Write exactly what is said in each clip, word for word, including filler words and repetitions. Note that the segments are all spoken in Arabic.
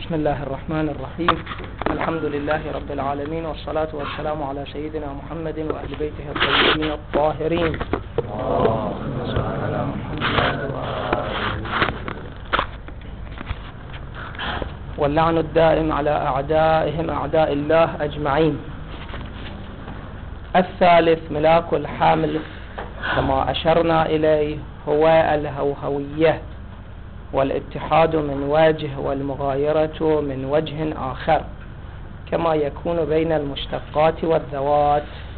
بسم الله الرحمن الرحيم. الحمد لله رب العالمين، والصلاة والسلام على سيدنا محمد وأهل بيته الطيبين الطاهرين. واللعن الدائم على أعدائهم أعداء الله أجمعين. الثالث ملاك الحمل كما أشرنا إليه هو الهوهوية، والاتحاد من وجه والمغايرة من وجه آخر، كما يكون بين المشتقات والذوات.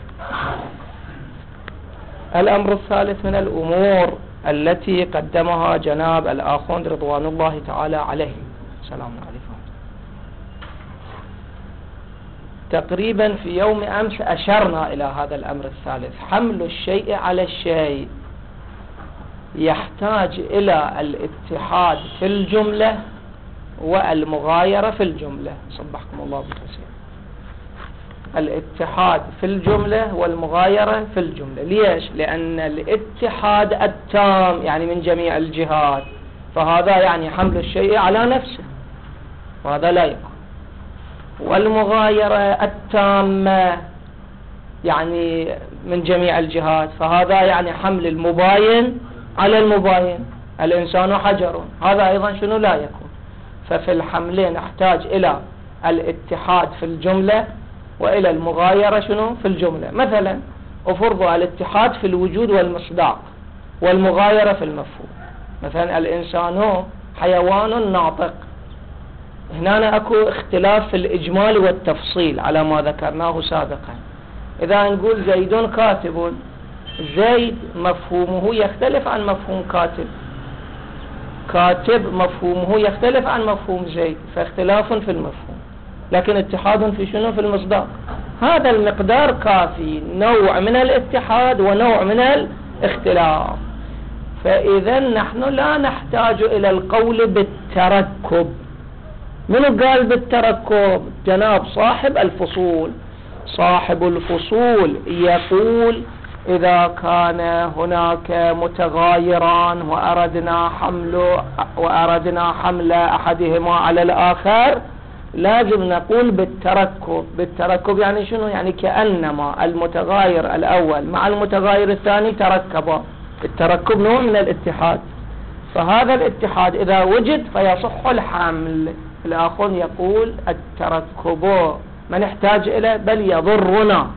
الأمر الثالث من الأمور التي قدمها جناب الآخوند رضوان الله تعالى عليه السلام عليكم، تقريبا في يوم أمس أشرنا إلى هذا الأمر الثالث. حمل الشيء على الشيء يحتاج إلى الاتحاد في الجملة والمغايرة في الجملة. صبحكم الله بالخير. الاتحاد في الجملة والمغايرة في الجملة. ليش؟ لأن الاتحاد التام يعني من جميع الجهات، فهذا يعني حمل الشيء على نفسه، وهذا لا يكون. والمغايرة التامة يعني من جميع الجهات، فهذا يعني حمل المباين على المباين. الإنسان حجر، هذا أيضا شنو لا يكون. ففي الحملين نحتاج إلى الاتحاد في الجملة وإلى المغايرة شنو في الجملة. مثلا أفرض الاتحاد في الوجود والمصداق والمغايرة في المفهوم. مثلا الإنسان حيوان ناطق، هنا أكو اختلاف في الإجمال والتفصيل على ما ذكرناه سابقا. إذا نقول زيد كاتب، زيد مفهومه يختلف عن مفهوم كاتب، كاتب مفهومه يختلف عن مفهوم زيد، فاختلاف في المفهوم لكن اتحاد في شنو في المصداق. هذا المقدار كافي، نوع من الاتحاد ونوع من الاختلاف. فإذا نحن لا نحتاج إلى القول بالتركب. من قال بالتركب؟ جناب صاحب الفصول. صاحب الفصول يقول إذا كان هناك متغايران وأردنا حمل وأردنا حمل أحدهما على الآخر لازم نقول بالتركب. بالتركب يعني شنو؟ يعني كأنما المتغاير الأول مع المتغاير الثاني تركبا. التركب نوع من الاتحاد، فهذا الاتحاد إذا وجد فيصح الحمل. الآخر يقول التركب ما نحتاج إليه بل يضرنا،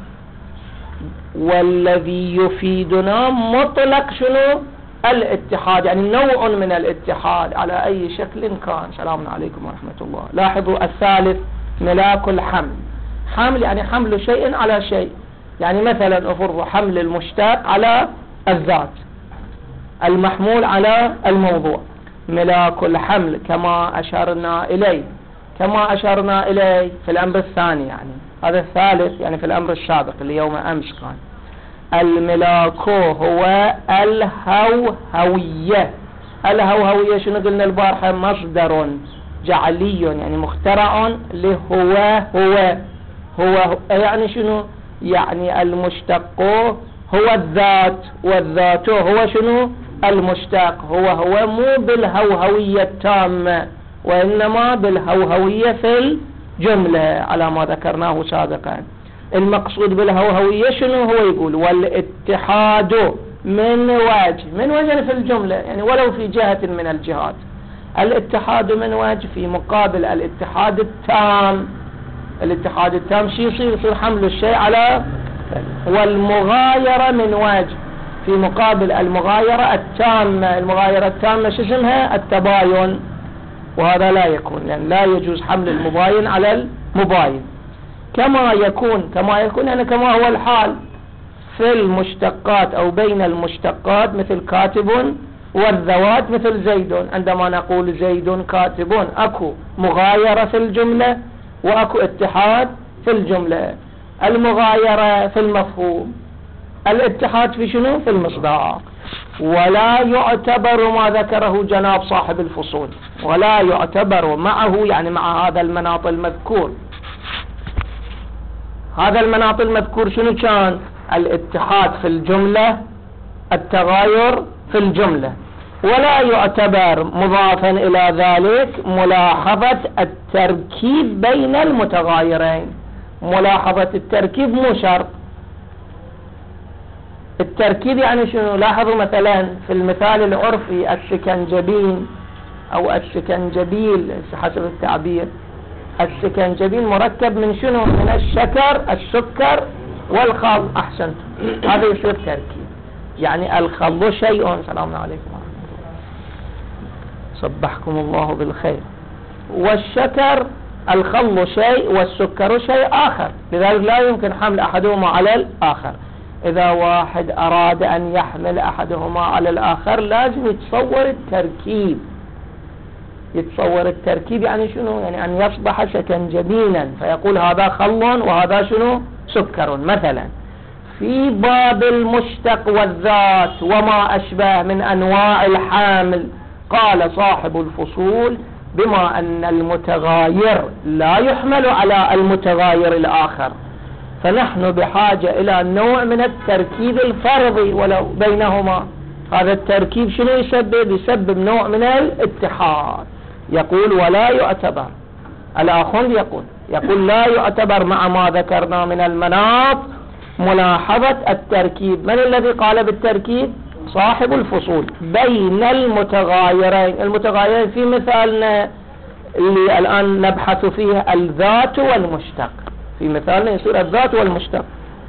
والذي يفيدنا مطلق شنو؟ الاتحاد، يعني نوع من الاتحاد على أي شكل كان. سلام عليكم ورحمة الله. لاحظوا الثالث ملاك الحمل. حمل يعني حمل شيء على شيء، يعني مثلا أفرض حمل المشتق على الذات، المحمول على الموضوع. ملاك الحمل كما أشرنا إليه، كما أشرنا إليه في الأمر الثاني، يعني هذا الثالث يعني في الأمر السابق اللي يوم أمس كان. الملاك هو الهوهوية. الهوهوية شنو قلنا البارحة؟ مصدر جعلي يعني مخترع لهو هو. هو يعني شنو؟ يعني المشتق هو الذات، والذات هو شنو؟ المشتق. هو هو مو بالهوهوية التامة، وإنما بالهوهوية في الجملة على ما ذكرناه سابقا. المقصود بالهوهوية شنو؟ هو يقول والاتحاد من وجه، من وجه في الجملة يعني ولو في جهة من الجهات. الاتحاد من وجه في مقابل الاتحاد التام. الاتحاد التام شي يصير؟ يصير حمل الشيء على. والمغايرة من وجه في مقابل المغايرة التامة. المغايرة التامة شو اسمها؟ التباين، وهذا لا يكون، لأن يعني لا يجوز حمل المباين على المباين. كما يكون، كما يكون يعني كما هو الحال في المشتقات أو بين المشتقات، مثل كاتب، والذوات مثل زيد. عندما نقول زيد كاتب أكو مغايرة في الجملة وأكو اتحاد في الجملة. المغايرة في المفهوم، الاتحاد في شنو؟ في المصداق. ولا يعتبر ما ذكره جناب صاحب الفصول، ولا يعتبر معه يعني مع هذا المناط المذكور. هذا المناط المذكور شنو كان؟ الاتحاد في الجملة، التغاير في الجملة. ولا يعتبر مضافا إلى ذلك ملاحظة التركيب بين المتغايرين. ملاحظة التركيب مو شرط. التركيب يعني شنو؟ لاحظوا مثلا في المثال العرفي السكنجبين أو السكنجبيل حسب التعبير، السكنجبيل مركب من شنو؟ من الشكر السكر والخل. أحسنت، هذا يصير تركيب. يعني الخل شيء. سلام عليكم ورحمة الله، صبحكم الله بالخير. والشكر الخل شيء والسكر شيء آخر، لذلك لا يمكن حمل أحدهما على الآخر. إذا واحد أراد أن يحمل أحدهما على الآخر لازم يتصور التركيب. يتصور التركيب يعني شنو؟ يعني أن يصبح سكنجبينا فيقول هذا خل وهذا شنو؟ سكر. مثلا في باب المشتق والذات وما أشبه من أنواع الحامل قال صاحب الفصول بما أن المتغاير لا يحمل على المتغاير الآخر فنحن بحاجة إلى نوع من التركيب الفرضي ولو بينهما. هذا التركيب شنو يسبب؟ يسبب نوع من الاتحاد. يقول ولا يعتبر، الآخوند يقول يقول لا يعتبر مع ما ذكرنا من المناط ملاحظة التركيب. من الذي قال بالتركيب؟ صاحب الفصول. بين المتغايرين، المتغايرين في مثالنا اللي الآن نبحث فيه الذات والمشتق، في مثالنا يصير الذات والمشتق.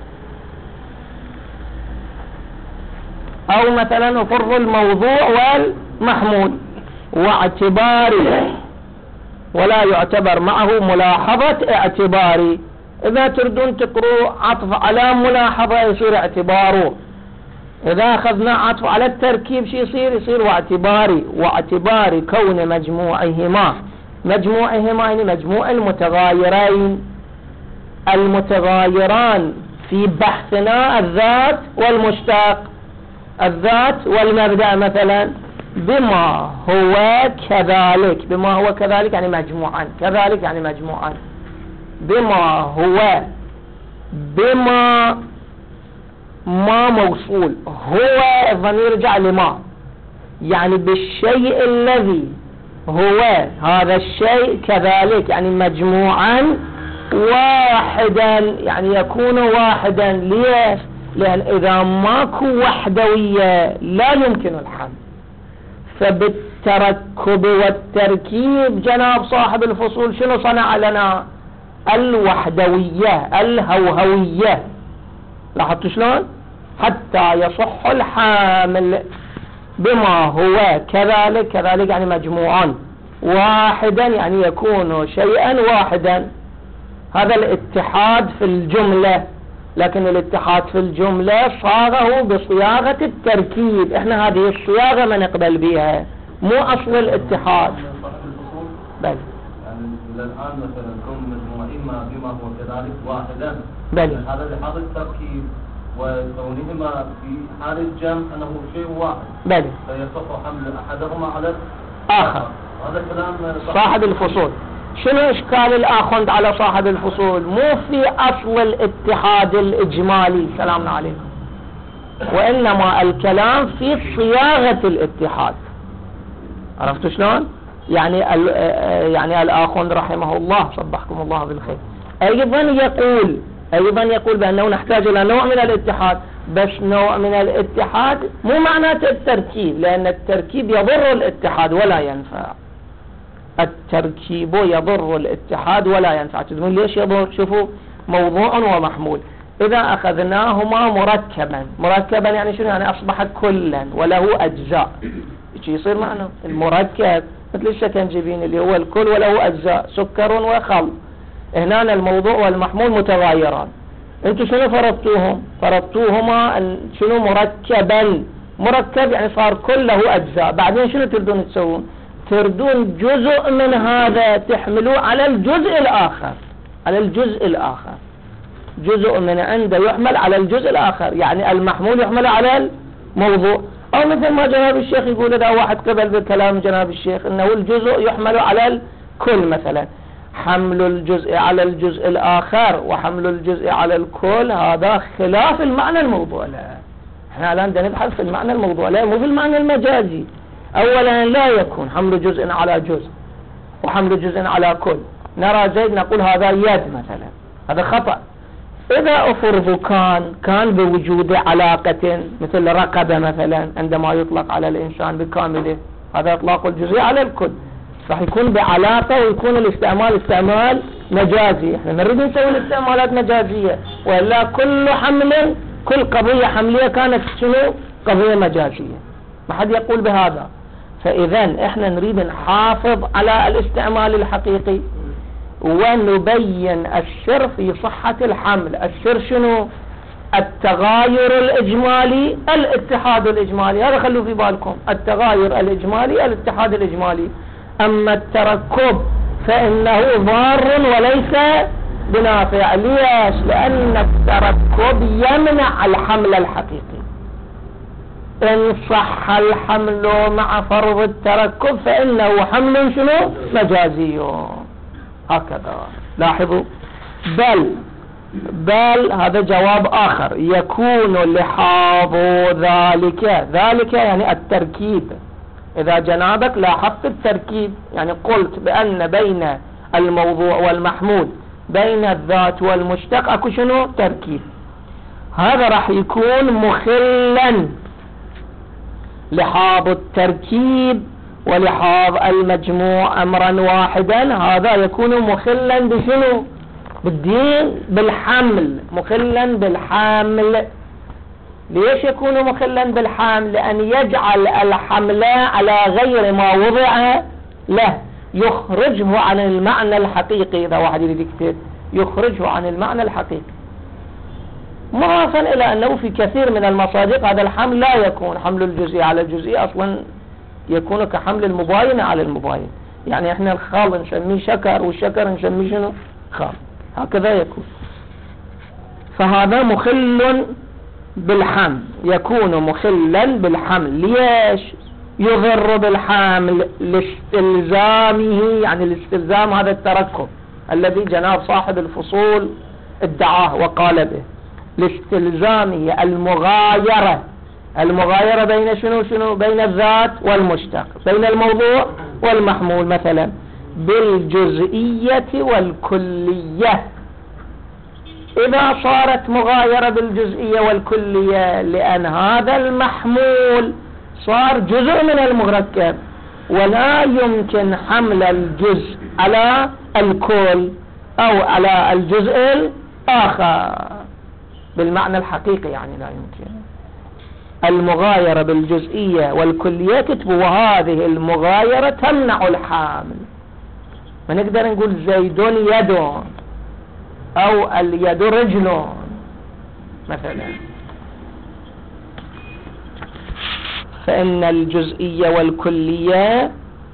أو مثلا فرض الموضوع والمحمول واعتباري، ولا يعتبر معه ملاحظة اعتباري. إذا تردون تقروا عطف على ملاحظة يصير اعتباره. إذا أخذنا عطف على التركيب شي يصير؟ يصير واعتباري. واعتباري كون مجموعهما، مجموعهما يعني مجموع المتغايرين، المتغايران في بحثنا الذات والمشتق، الذات والمبدأ مثلا بما هو كذلك. بما هو كذلك يعني مجموعا، كذلك يعني مجموعا. بما هو، بما ما موصول، هو الضمير يرجع لما، يعني بالشيء الذي هو هذا الشيء كذلك يعني مجموعا واحدا، يعني يكون واحدا. ليش؟ لأن إذا ماكو وحدوية لا يمكن الحمل. فبالتركب والتركيب جناب صاحب الفصول شنو صنع لنا؟ الوحدوية الهوهوية. لاحظتوا شلون؟ حتى يصح الحامل. بما هو كذلك، كذلك يعني مجموعا، واحدا يعني يكون شيئا واحدا. هذا الاتحاد في الجملة، لكن الاتحاد في الجملة صاغه بصياغة التركيب. احنا هذه الصياغة ما نقبل بها، مو أصل الاتحاد. بل يعني الآن مثلا كون مجموعهما بما هو كذلك واحدا، بل هذا لحاظ التركيب وكونهما في حال الجمع أنه شيء واحد، بل فيصح حمل أحدهما على آخر. هذا كلام صاحب الفصول. شنو إشكال الآخوند على صاحب الفصول؟ مو في أصل الاتحاد الإجمالي، سلامنا عليكم، وإنما الكلام في صياغة الاتحاد. عرفتوا شلون؟ يعني يعني الآخوند رحمه الله صبحكم الله بالخير أيضا يقول أيضا يقول بأنه نحتاج إلى نوع من الاتحاد، بس نوع من الاتحاد مو معناته التركيب، لأن التركيب يضر الاتحاد ولا ينفع. التركيب يضر الاتحاد ولا ينفع. تقولون ليش يضر؟ شوفوا، موضوع ومحمول إذا أخذناهما مركبا، مركبا يعني شنو؟ يعني أصبح كلا وله أجزاء. يصير معنى المركب مثل السكنجبين اللي هو الكل وله أجزاء، سكر وخل. هنا الموضوع والمحمول متغايران. انتوا شنو فرضتوهم؟ فرضتوهما أن شنو؟ مركبا. مركب يعني صار كله أجزاء. بعدين شنو تردون تسوون؟ تردون جزء من هذا تحملوه على الجزء الآخر، على الجزء الآخر. جزء من عنده يحمل على الجزء الآخر، يعني المحمول يحمل على الموضوع. أو مثل ما جناب الشيخ يقول إذا واحد قبل بكلام جناب الشيخ أنه الجزء يحمل على الكل مثلا. حمل الجزء على الجزء الآخر وحمل الجزء على الكل هذا خلاف المعنى الموضوع. لا، احنا الآن نبحث في المعنى الموضوع، لا مو في المعنى المجازي. أولا لا يكون حمل جزء على جزء وحمل جزء على كل. نرى زيد نقول هذا يد مثلا، هذا خطأ. إذا أفرض كان كان بوجود علاقة مثل رقبة مثلا عندما يطلق على الإنسان بكامله، هذا إطلاق الجزء على الكل، راح يكون بعلاقة ويكون الاستعمال استعمال مجازي. احنا نريد نسوي الاستعمالات مجازية، وإلا كل حمل كل قضية حملية كانت شنو؟ قضية مجازية. ما حد يقول بهذا. فإذا احنا نريد نحافظ على الاستعمال الحقيقي ونبين السر في صحة الحمل. السر شنو؟ التغاير الإجمالي، الاتحاد الإجمالي. هذا خلوا في بالكم، التغاير الإجمالي، الاتحاد الإجمالي. أما التركب فإنه ضار وليس بنافع. ليش؟ لأن التركب يمنع الحمل الحقيقي. إن صح الحمل مع فرض التركب فإنه حمل شنو؟ مجازي. هكذا لاحظوا. بل بل هذا جواب آخر، يكون لحاظ ذلك. ذلك يعني التركيب. إذا جنابك لاحظت التركيب، يعني قلت بأن بين الموضوع والمحمول بين الذات والمشتق أكو شنو؟ تركيب. هذا راح يكون مخلا لحاظ التركيب ولحاظ المجموع أمرا واحدا. هذا يكون مخلا بشنو؟ بالدين، بالحمل، مخلا بالحمل. ليش يكون مخلا بالحمل؟ لأن يجعل الحمل على غير ما وضع له، يخرجه عن المعنى الحقيقي. إذا واحد يريد يكتب يخرجه عن المعنى الحقيقي، مضافا إلى أنه في كثير من المصادق هذا الحمل لا يكون حمل الجزئي على الجزئي، أصلا يكون كحمل المباين على المباين. يعني احنا الخال نسميه شكر والشكر نسميه شنو؟ خال. هكذا يكون. فهذا مخل بالحمل، يكون مخلا بالحمل. ليش؟ يضر بالحمل لاستلزامه، يعني الاستلزام هذا التركب الذي جناب صاحب الفصول ادعاه وقال به، لاستلزامه المغايرة. المغايرة بين شنو شنو؟ بين الذات والمشتق، بين الموضوع والمحمول مثلا، بالجزئية والكلية. إذا صارت مغايرة بالجزئية والكلية لأن هذا المحمول صار جزء من المركب، ولا يمكن حمل الجزء على الكل أو على الجزء الآخر بالمعنى الحقيقي، يعني لا يمكن. المغايرة بالجزئية والكلية كتبوا وهذه المغايرة تمنع الحامل. ما نقدر نقول زيد يد أو اليد رجل مثلا. فإن الجزئية والكلية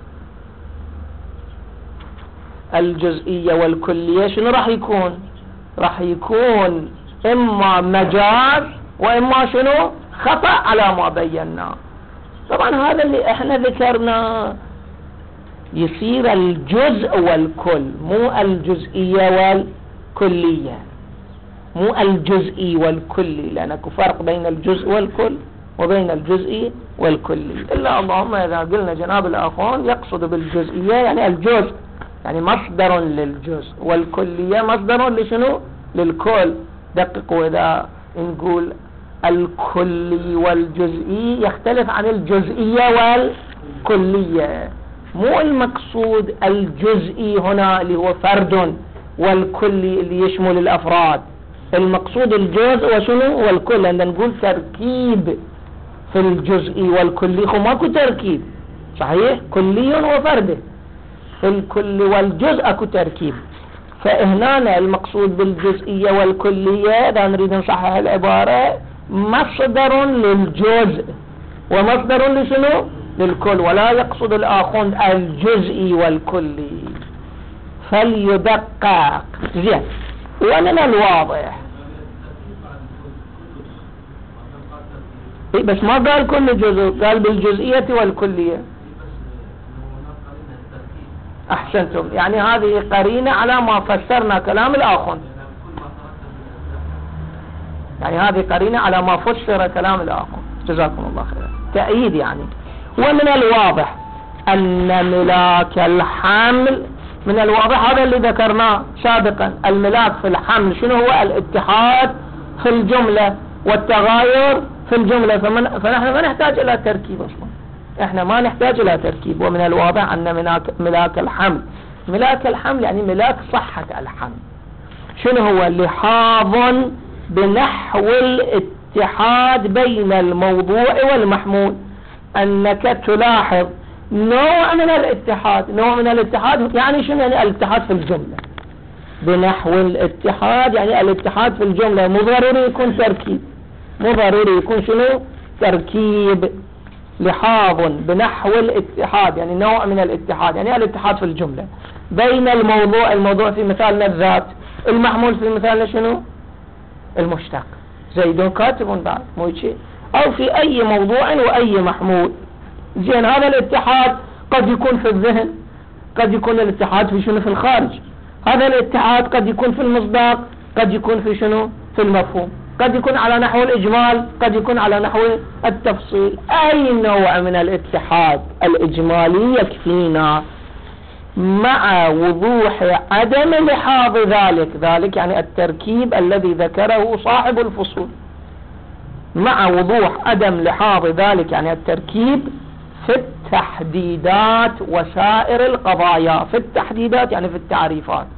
الجزئية والكلية شنو راح يكون؟ راح يكون إما مجاز وإما شنو؟ خطأ على ما بينا. طبعا هذا اللي احنا ذكرنا يصير الجزء والكل، مو الجزئية والكلية، مو الجزئي والكلي، لأنك فرق بين الجزء والكل وبين الجزئي والكلي. إلا اللهم إذا قلنا جناب الأخوان يقصد بالجزئية يعني الجزء، يعني مصدر للجزء، والكلية مصدر لشنو؟ للكل. دققوا، إذا نقول الكلي والجزئي يختلف عن الجزئية والكلية. مو المقصود الجزئي هنا اللي هو فرد والكلي اللي يشمل الأفراد، المقصود الجزء وشنو؟ والكل. عندما نقول تركيب في الجزئي والكلي خو ماكو تركيب، صحيح؟ كلي وفرد. في الكل والجزء اكو تركيب. فهنا المقصود بالجزئية والكلية إذا نريد نصحح العبارة مصدر للجزء ومصدر لشنو؟ للكل، ولا يقصد الآخر الجزئي والكلي. فليدقق زين. ومن الواضح بس ما قال كل جزء، قال بالجزئية والكلية. أحسنتم، يعني هذه قرينة على ما فسرنا كلام الآخر، يعني هذه قرينة على ما فسر كلام الآخر. جزاكم الله خير. تأييد يعني. ومن الواضح أن ملاك الحمل، من الواضح هذا اللي ذكرناه سابقا، الملاك في الحمل شنو هو؟ الاتحاد في الجملة والتغاير في الجملة، فمن فنحن ما نحتاج إلى تركيب أصلا، احنا ما نحتاج إلى تركيب. ومن الواضح أن ملاك, ملاك الحمل، ملاك الحمل يعني ملاك صحة الحمل شنو هو؟ لحاظ بنحو الاتحاد بين الموضوع والمحمول، أنك تلاحظ نوع من الاتحاد، نوع من الاتحاد يعني شنو؟ يعني الاتحاد في الجملة، بنحو الاتحاد يعني الاتحاد في الجملة، مو ضروري يكون تركيب، مو ضروري يكون شنو؟ تركيب. لحاظ بنحو الاتحاد يعني نوع من الاتحاد، يعني الاتحاد في الجملة بين الموضوع، الموضوع في مثالنا الذات، المحمول في مثالنا شنو؟ المشتق، زيد كاتب بعد مو شيء، أو في أي موضوع وأي محمول. زين هذا الاتحاد قد يكون في الذهن، قد يكون الاتحاد في شنو؟ في الخارج. هذا الاتحاد قد يكون في المصداق، قد يكون في شنو؟ في المفهوم، قد يكون على نحو الإجمال، قد يكون على نحو التفصيل. أي نوع من الاتحاد الإجمالي يكفينا مع وضوح عدم لحاظ ذلك، ذلك يعني التركيب الذي ذكره صاحب الفصول، مع وضوح عدم لحاظ ذلك يعني التركيب في التحديدات وسائر القضايا. في التحديدات يعني في التعريفات،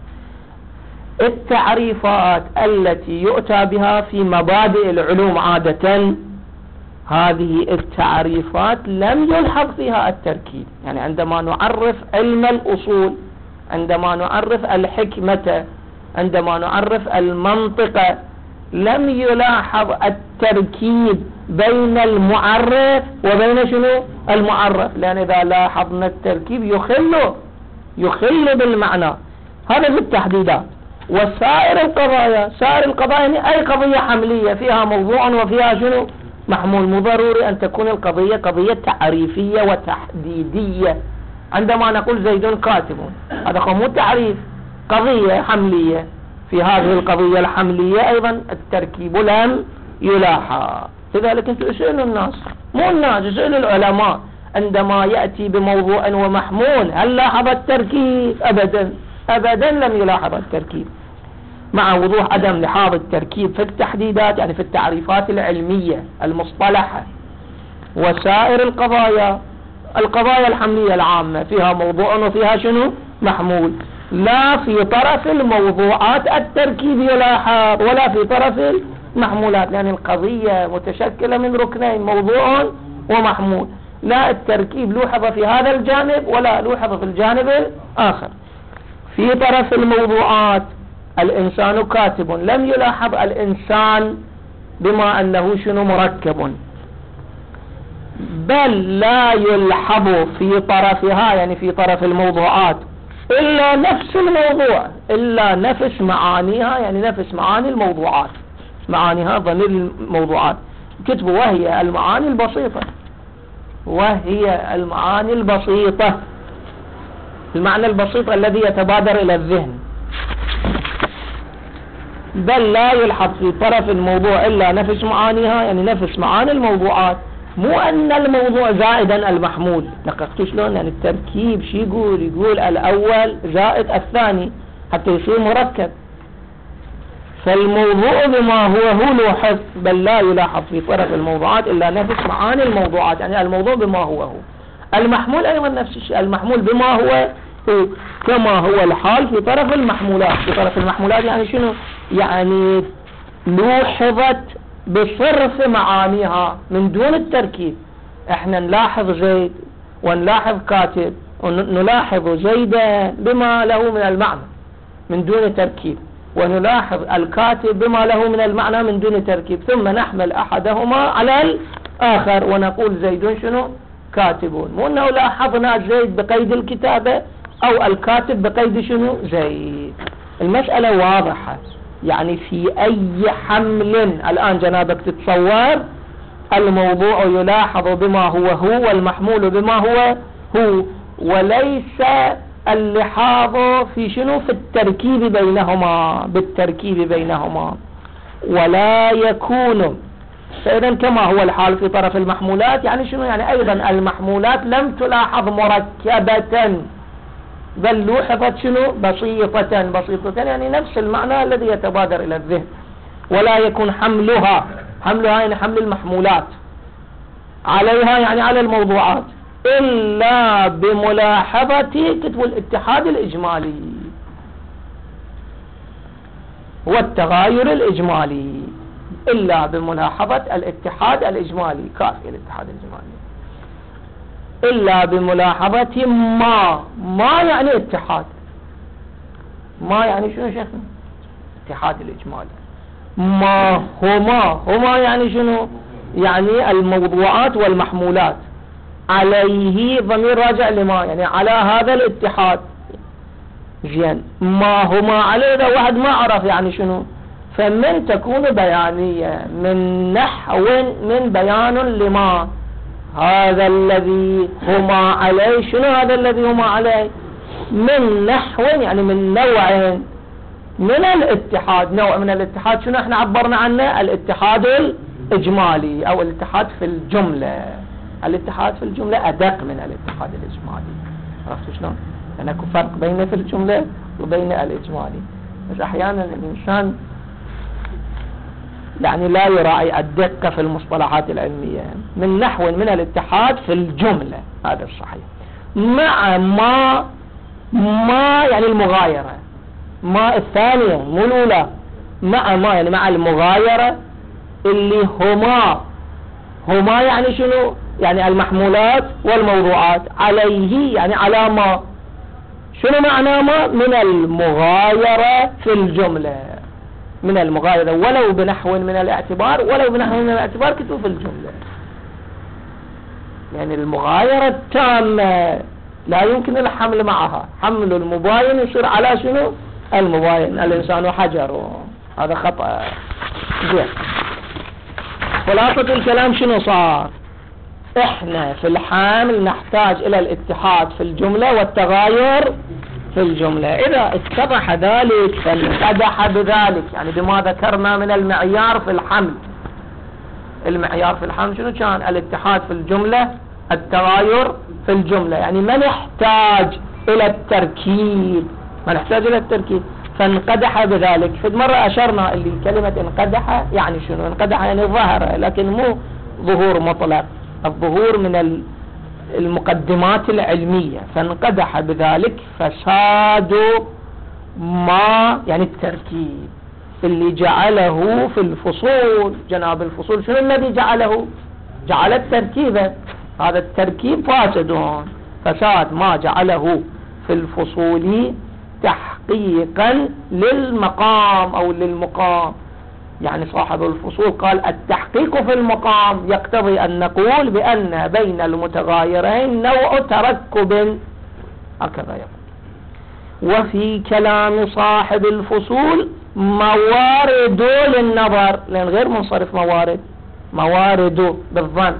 التعريفات التي يؤتى بها في مبادئ العلوم عادة، هذه التعريفات لم يلحظ فيها التركيب. يعني عندما نعرف علم الأصول، عندما نعرف الحكمة، عندما نعرف المنطق، لم يلاحظ التركيب بين المعرف وبين شنو؟ المعرف، لأن إذا لاحظنا التركيب يخل يخل بالمعنى. هذا في التحديدات. وسائر القضايا، سائر القضايا يعني أي قضية حملية فيها موضوع وفيها شنو؟ محمول. مو ضروري أن تكون القضية قضية تعريفية وتحديدية. عندما نقول زيد كاتب، هذا مو تعريف، قضية حملية، في هذه القضية الحملية أيضا التركيب لم يلاحظ. لذلك انتم اسألوا الناس، مو الناس، اسألوا العلماء، عندما يأتي بموضوع ومحمول هل لاحظ التركيب؟ أبدا أبدا لم يلاحظ التركيب. مع وضوح عدم لحاظ التركيب في التحديدات يعني في التعريفات العلمية المصطلحة، وسائر القضايا، القضايا الحملية العامة فيها موضوع وفيها شنو؟ محمول. لا في طرف الموضوعات التركيب يلاحظ ولا في طرف المحمولات، لأن القضية متشكلة من ركنين، موضوع ومحمول. لا التركيب لوحظ في هذا الجانب ولا لوحظ في الجانب الآخر. في طرف الموضوعات الإنسان كاتب، لم يلاحظ الإنسان بما أنه شنو؟ مركب، بل لا يلحظ في طرفها يعني في طرف الموضوعات إلا نفس الموضوع، إلا نفس معانيها يعني نفس معاني الموضوعات، معانيها ضمير الموضوعات. كتبوا وهي المعاني البسيطة، وهي المعاني البسيطة، المعنى البسيط الذي يتبادر إلى الذهن. بل لا يلحظ في طرف الموضوع إلا نفس معانيها يعني نفس معاني الموضوعات. مو أن الموضوع زائدا المحمول، دققتوا شلون؟ يعني التركيب شي يقول؟ يقول الأول زائد الثاني حتى يصير مركب. فالموضوع بما هو هو لوحظ، بل لا يلاحظ في طرف الموضوعات إلا نفس معاني الموضوعات، يعني الموضوع بما هو هو. المحمول أيضا نفس الشيء، المحمول بما هو هو كما هو الحال في طرف المحمولات. في طرف المحمولات يعني شنو؟ يعني لوحظت بصرف معانيها من دون التركيب. احنا نلاحظ زيد ونلاحظ كاتب ونلاحظ زيدا بما له من المعنى من دون تركيب، ونلاحظ الكاتب بما له من المعنى من دون تركيب، ثم نحمل أحدهما على الآخر ونقول زيد شنو؟ كاتبون. مو أنه لاحظنا زيد بقيد الكتابة أو الكاتب بقيد شنو؟ زيد. المسألة واضحة. يعني في أي حمل الآن جنابك تتصور الموضوع يلاحظ بما هو هو والمحمول بما هو هو، وليس اللحاظ في شنو؟ في التركيب بينهما، بالتركيب بينهما. ولا يكون فإذا كما هو الحال في طرف المحمولات، يعني شنو؟ يعني أيضا المحمولات لم تلاحظ مركبة، بل لوحظت شنو؟ بسيطة. بسيطة يعني نفس المعنى الذي يتبادر إلى الذهن. ولا يكون حملها، حملها يعني حمل المحمولات عليها يعني على الموضوعات، إلا بملاحظة كتب الاتحاد الإجمالي والتغاير الإجمالي، إلا بملاحظة الاتحاد الإجمالي، كافي الاتحاد الإجمالي، إلا بملاحظة ما. ما يعني اتحاد، ما يعني شنو شيخنا؟ اتحاد الإجمالي. ما هما، هما يعني شنو؟ يعني الموضوعات والمحمولات، عليه ضمير راجع لما، يعني على هذا الاتحاد. زين، ما هما عليه إذا واحد ما عرف يعني شنو، فمن تكون بيانية من نحو من بيان لما، هذا الذي هما عليه. شنو هذا الذي هما عليه؟ من نحو يعني من نوع من الاتحاد. نوع من الاتحاد شنو احنا عبرنا عنه؟ الاتحاد الإجمالي أو الاتحاد في الجملة. الاتحاد في الجملة أدق من الاتحاد الإجمالي. عرفتوا شلون؟ يعني اكو فرق بين في الجملة وبين الإجمالي. بس أحيانا الإنسان يعني لا يراعي الدقة في المصطلحات العلمية. من نحو من الاتحاد في الجملة، هذا الصحيح. مع ما، ما يعني المغايرة، ما الثانية مو الأولى، مع ما يعني مع المغايرة اللي هما، هما يعني شنو؟ يعني المحمولات والموضوعات، عليه يعني على ما. شنو معنى ما؟ من المغايرة في الجملة، من المغايرة ولو بنحو من الاعتبار، ولو بنحو من الاعتبار كتب في الجملة. يعني المغايرة التامة لا يمكن الحمل معها. حمل المباين يصير على شنو؟ المباين. الإنسان حجر، هذا خطأ. زين، خلاصة الكلام شنو صار؟ احنا في الحامل نحتاج الى الاتحاد في الجملة والتغاير في الجملة. اذا اتضح ذلك فانقدح بذلك، يعني بما ذكرنا من المعيار في الحمل. المعيار في الحمل شنو كان؟ الاتحاد في الجملة، التغاير في الجملة. يعني ما نحتاج الى التركيب، ما نحتاج الى التركيب، فانقدح بذلك. في مرة اشرنا اللي كلمة انقدح يعني شنو؟ انقدح يعني ظهر، لكن مو ظهور مطلق، الظهور من المقدمات العلمية. فانقدح بذلك فساد ما يعني التركيب اللي جعله في الفصول. جناب الفصول شنو الذي جعله؟ جعل التركيب، هذا التركيب فاسد. فساد ما جعله في الفصول تحقيقا للمقام أو للمقام. يعني صاحب الفصول قال التحقيق في المقام يقتضي أن نقول بأن بين المتغايرين نوع تركب، هكذا يقول. وفي كلام صاحب الفصول موارد للنظر، لأن غير منصرف موارد، موارد بالظن.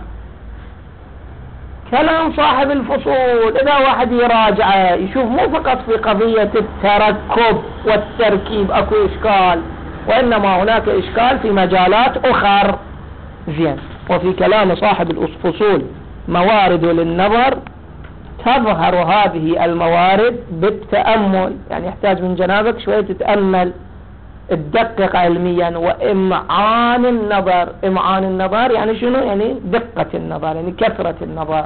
كلام صاحب الفصول إذا واحد يراجعه يشوف مو فقط في قضية التركب والتركيب أكو إشكال، وإنما هناك إشكال في مجالات أخر. زين، وفي كلام صاحب الفصول موارد للنظر، تظهر هذه الموارد بالتأمل. يعني يحتاج من جنابك شوية تتأمل، تدقق علميا. وإمعان النظر، إمعان النظر يعني شنو؟ يعني دقة النظر، يعني كثرة النظر.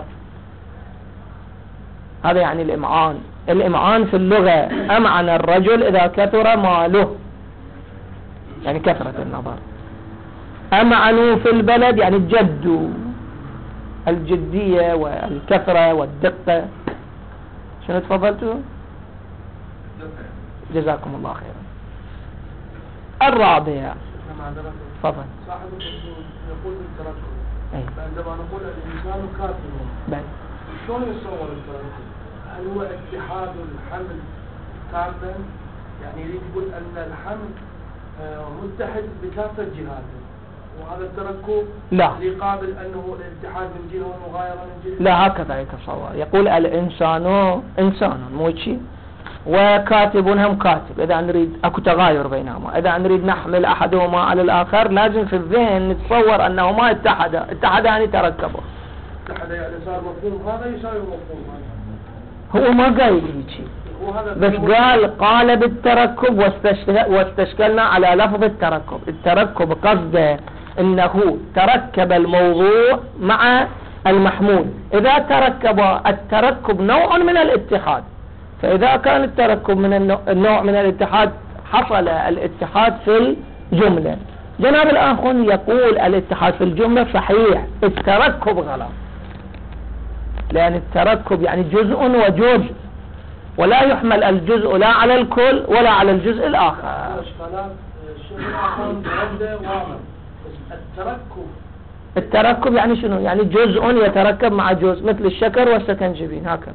هذا يعني الإمعان. الإمعان في اللغة أمعن الرجل إذا كثر ماله، يعني كثرة النظر. أمعنوا في البلد يعني الجد، الجدية والكثرة والدقة. شنو تفضلتوا؟ جزاكم الله خيرا. الرابع، تفضل. صاحب الفصول يقول بالتركب، عندما نقول الإنسان كافر، شلون يصور التركب؟ هل هو اتحاد الحمل كافا؟ يعني يريد يقول أن الحمل متحد بكافة جهاته، وهذا التركب لا يقابل أنه الاتحاد من جهة والمغايرة من جهة. لا، هكذا يتصور. يقول الإنسان إنسان مو شيء، وكاتب هم كاتب، إذا نريد أكو تغاير بينهما، إذا نريد نحمل أحدهما على الآخر لازم في الذهن نتصور أنهما اتحدا، اتحدا يعني تركبوا. اتحد يعني صار مفهوم هذا يساوي مفهوم هذا. هو ما قايل هيك، بس قال قال بالتركب واستشكلنا على لفظ التركب. التركب قصده انه تركب الموضوع مع المحمول. اذا تركب التركب نوع من الاتحاد، فاذا كان التركب من النوع من الاتحاد حصل الاتحاد في الجملة. جناب الآخر يقول الاتحاد في الجملة صحيح، التركب غلط، لأن التركب يعني جزء وجزء، ولا يحمل الجزء لا على الكل ولا على الجزء الآخر. التركب التركب يعني شنو؟ يعني جزء يتركب مع جزء، مثل الشكر والسكنجبين هكذا،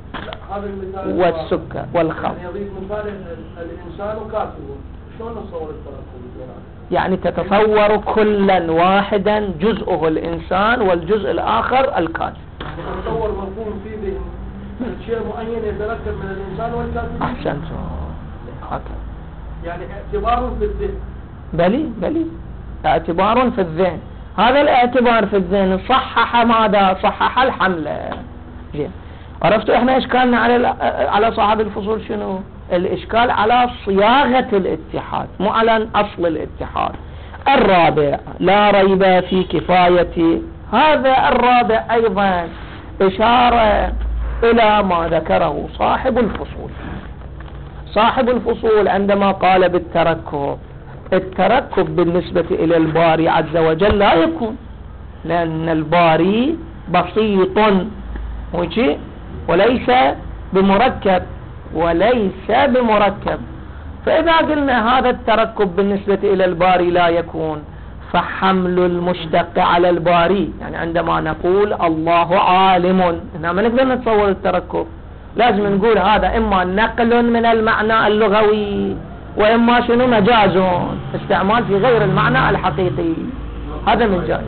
والسكر والخمر. يعني يضيف مثال الإنسان كاتب، شلون نتصور التركب؟ يعني تتصور كلا واحدا جزءه الإنسان والجزء الآخر الكاتب. تتصور مفهوم في ذهن شيء معين يتركب من الإنسان والكاتب. أحسنت هكذا. يعني اعتبار في الذهن. بلي بلي اعتبار في الذهن. هذا الاعتبار في الذهن صحح ماذا؟ صحح الحملة. زين، عرفتوا احنا اشكالنا على على صاحب الفصول شنو؟ الاشكال على صياغة الاتحاد مو على اصل الاتحاد. الرابع لا ريب في كفاية. هذا الرابع ايضا اشارة الى ما ذكره صاحب الفصول. صاحب الفصول عندما قال بالتركب، التركب بالنسبة إلى الباري عز وجل لا يكون، لأن الباري بسيط وشيء وليس بمركب وليس بمركب. فإذا قلنا هذا التركب بالنسبة إلى الباري لا يكون، فحمل المشتق على الباري، يعني عندما نقول الله عالم، هنا ما نقدر نتصور التركب، لازم نقول هذا إما نقل من المعنى اللغوي وإما شنو مجاز، استعمال في غير المعنى الحقيقي، هذا من جانب.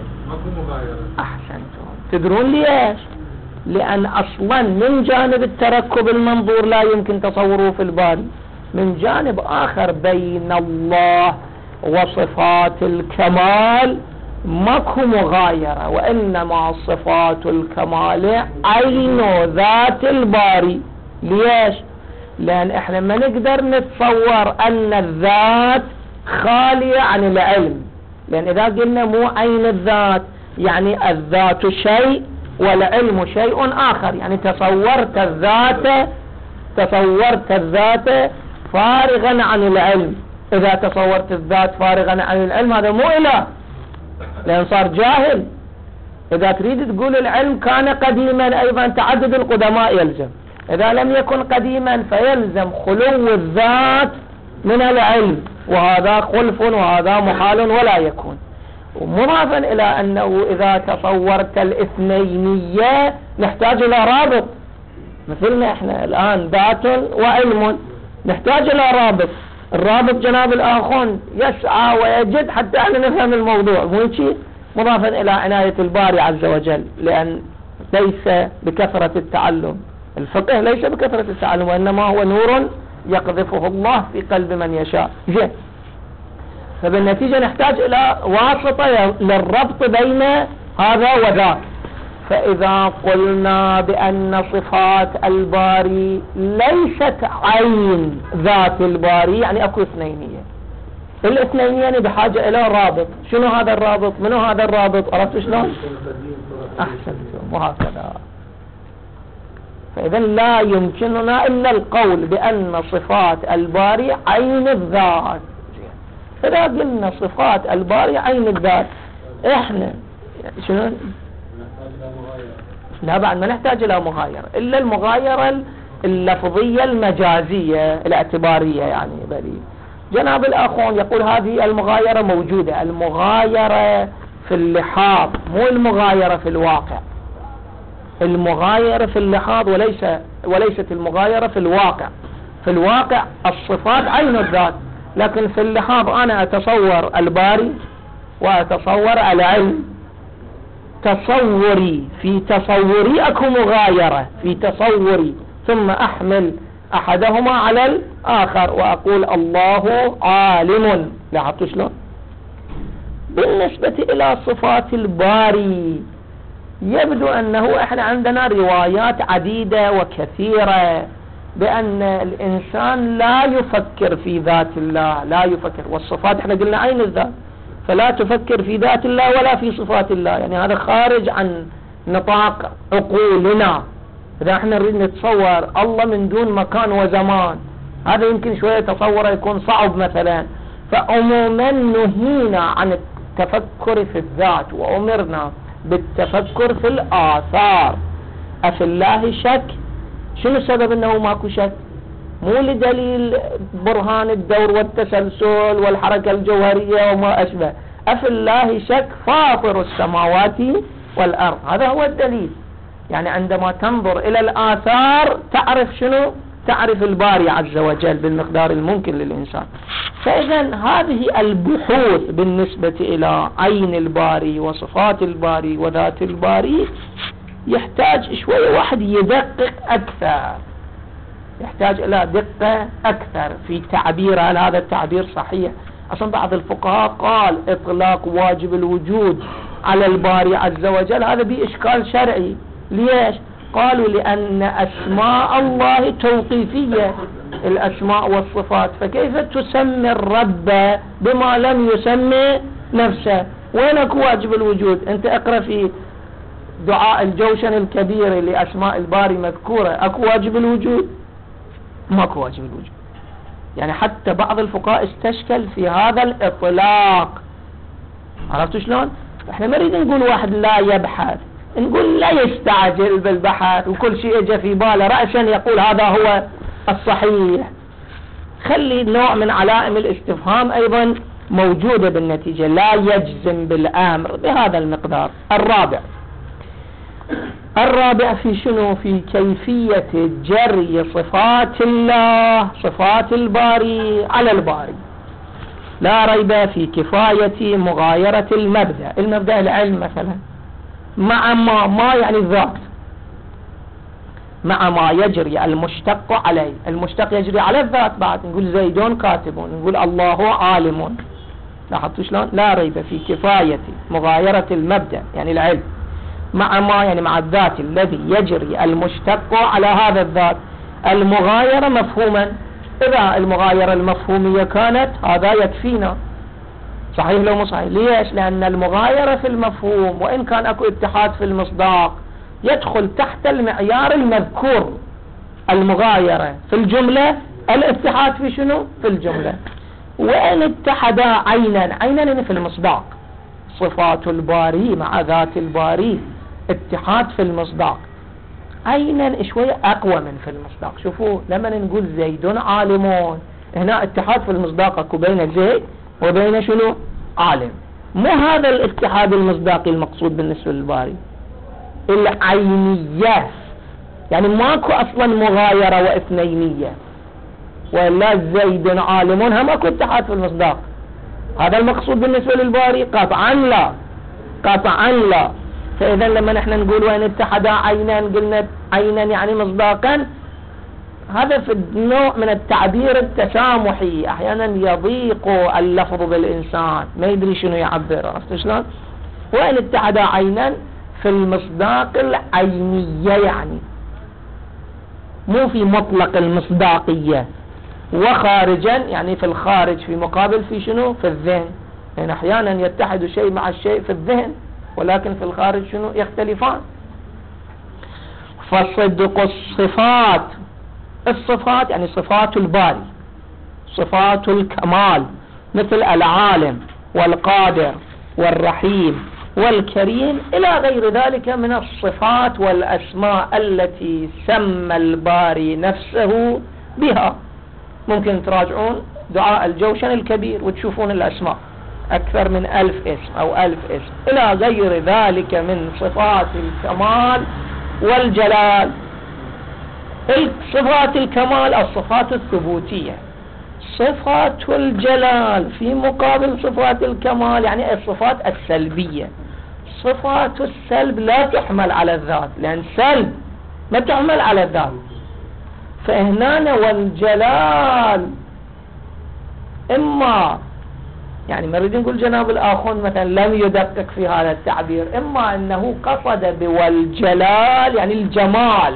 أحسنتم. تدرون ليش؟ لأن أصلا من جانب التركب المنظور لا يمكن تصوره في الباري، من جانب آخر بين الله وصفات الكمال ماكو مغايرة، وإنما صفات الكمال عين ذات الباري. ليش؟ لأن احنا ما نقدر نتصور أن الذات خالية عن العلم، لأن إذا قلنا مو عين الذات يعني الذات شيء والعلم شيء آخر، يعني تصورت الذات تصورت الذات فارغا عن العلم. إذا تصورت الذات فارغا عن العلم هذا مو إله، لأن صار جاهل. إذا تريد تقول العلم كان قديما أيضا تعدد القدماء يلزم، إذا لم يكن قديما فيلزم خلو الذات من العلم، وهذا خلف وهذا محال ولا يكون. ومضافا إلى أنه إذا تصورت الاثنينية نحتاج إلى رابط، مثلنا إحنا الآن ذات وعلم، نحتاج إلى رابط. الرابط جناب الآخون يسعى ويجد حتى أن نفهم الموضوع، مو شيء. مضافا إلى عناية الباري عز وجل، لأن ليس بكثرة التعلم، الفقه ليس بكثرة التعلم، وإنما هو نور يقذفه الله في قلب من يشاء. جاء فبالنتيجة نحتاج إلى واسطة للربط بين هذا وذاك. فإذا قلنا بأن صفات الباري ليست عين ذات الباري يعني أكو اثنينية، الاثنينية يعني بحاجة إلى رابط. شنو هذا الرابط؟ منو هذا الرابط؟ عرفت شلون؟ أحسنتم. وهكذا. فإذا لا يمكننا إلا القول بأن صفات الباري عين الذات. إذا قلنا صفات الباري عين الذات إحنا شنو؟ لا بعد ما نحتاج إلى مغايرة، إلا المغايرة اللفظية المجازية الاعتبارية يعني. بلي جناب الأخون يقول هذه المغايرة موجودة، المغايرة في اللحاظ مو المغايرة في الواقع. المغايرة في اللحاظ وليس وليست المغايرة في الواقع. في الواقع الصفات عين الذات، لكن في اللحاظ أنا أتصور الباري وأتصور العلم. تصوري في تصوري أكو مغايرة في تصوري، ثم أحمل أحدهما على الآخر وأقول الله عالم. لاحظتوا شلون؟ بالنسبة إلى صفات الباري يبدو أنه إحنا عندنا روايات عديدة وكثيرة بأن الإنسان لا يفكر في ذات الله، لا يفكر، والصفات إحنا قلنا عين الذات، فلا تفكر في ذات الله ولا في صفات الله، يعني هذا خارج عن نطاق عقولنا. إذا احنا نريد نتصور الله من دون مكان وزمان هذا يمكن شوية تصوره يكون صعب مثلا. فعموما نهينا عن التفكر في الذات وأمرنا بالتفكر في الآثار. أفي الله شك؟ شنو سبب أنه ماكو شك؟ مو لدليل برهان الدور والتسلسل والحركة الجوهرية وما أشبه. أفي الله شك فاطر السماوات والأرض، هذا هو الدليل. يعني عندما تنظر إلى الآثار تعرف شنو؟ تعرف الباري عز وجل بالمقدار الممكن للإنسان. فإذا هذه البحوث بالنسبة إلى عين الباري وصفات الباري وذات الباري يحتاج شوية واحد يدقق أكثر، يحتاج إلى دقة أكثر في تعبير هل هذا التعبير صحيح. أصلا بعض الفقهاء قال إطلاق واجب الوجود على الباري عز وجل هذا بإشكال شرعي. ليش؟ قالوا لأن أسماء الله توقيفية، الأسماء والصفات، فكيف تسمي الرب بما لم يسمي نفسه؟ وينك واجب الوجود؟ أنت اقرأ في دعاء الجوشن الكبير لأسماء الباري مذكورة، أكو واجب الوجود؟ ماكو واجب الوجود. يعني حتى بعض الفقهاء استشكل في هذا الإطلاق. عرفتوا شلون؟ احنا ما نريد نقول واحد لا يبحث، نقول لا يستعجل بالبحث وكل شيء اجى في باله رأسا يقول هذا هو الصحيح. خلي نوع من علائم الاستفهام ايضا موجودة بالنتيجة، لا يجزم بالامر بهذا المقدار. الرابع الرابع في شنو؟ في كيفية جري صفات الله، صفات الباري على الباري. لا ريب في كفاية مغايرة المبدأ، المبدأ العلم مثلا، مع ما ما يعني الذات، مع ما يجري المشتق عليه. المشتق يجري على الذات بعد، نقول زيدون كاتبون، نقول الله عالم. لاحظتوا شلون؟ لا ريب في كفاية مغايرة المبدأ يعني العلم، مع ما يعني مع الذات الذي يجري المشتق على هذا الذات. المغايرة مفهوما، إذا المغايرة المفهومية كانت هذا يكفينا، صحيح لو مو صحيح؟ ليش؟ لأن المغايرة في المفهوم وإن كان أكو اتحاد في المصداق يدخل تحت المعيار المذكور. المغايرة في الجملة، الاتحاد في شنو؟ في الجملة. وإن اتحدا عينا، عينا في المصداق، صفات الباري مع ذات الباري اتحاد في المصداق، عينا شوية أقوى من في المصداق. شوفوا لما نقول زيد عالمون، هنا اتحاد في المصداق أكو بين زيد وبين شنو؟ عالم. مو هذا الاتحاد المصداقي المقصود بالنسبة للباري، العينية، يعني ماكو أصلا مغايرة واثنينية، ولا زيد عالمون هم أكو اتحاد في المصداق. هذا المقصود بالنسبة للباري؟ قطعا لا، قطعا لا. فإذا لما نحن نقول وإن اتحدا عينا، قلنا عينا يعني مصداقا، هذا في نوع من التعبير التسامحي. أحيانا يضيق اللفظ بالإنسان ما يدري شنو يعبر، عرفت شلون؟ وإن اتحدا عينا في المصداق العينية، يعني مو في مطلق المصداقية، وخارجا يعني في الخارج، في مقابل في شنو؟ في الذهن. يعني أحيانا يتحد الشيء مع الشيء في الذهن، ولكن في الخارج شنو؟ يختلفان. فصدق الصفات، الصفات يعني صفات الباري، صفات الكمال مثل العالم والقادر والرحيم والكريم إلى غير ذلك من الصفات والأسماء التي سمى الباري نفسه بها. ممكن تراجعون دعاء الجوشن الكبير وتشوفون الأسماء أكثر من ألف اسم أو ألف اسم إلى غير ذلك من صفات الكمال والجلال. صفات الكمال الصفات الثبوتية، صفات الجلال في مقابل صفات الكمال يعني الصفات السلبية. صفات السلب لا تحمل على الذات، لأن سلب ما تحمل على الذات. فهنا والجلال إما يعني نريد نقول جناب الآخون مثلا لم يدقق في هذا التعبير، إما أنه قصد بوالجلال يعني الجمال،